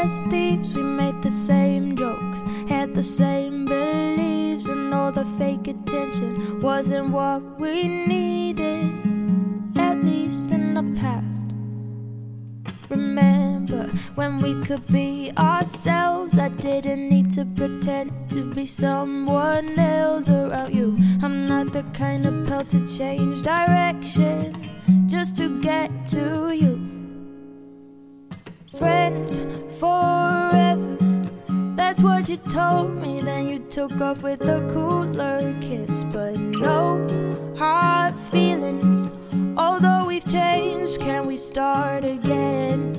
as thieves. We made the same jokes, had the same beliefs, and all the fake attention wasn't what we needed, at least in the past. Remember when we could be ourselves? I didn't need to pretend to be someone else around you. I'm not the kind of pal to change direction just to get to you. Friends forever, that's what you told me. Then you took off with a cooler kiss. But no hard feelings, although we've changed. Can we start again?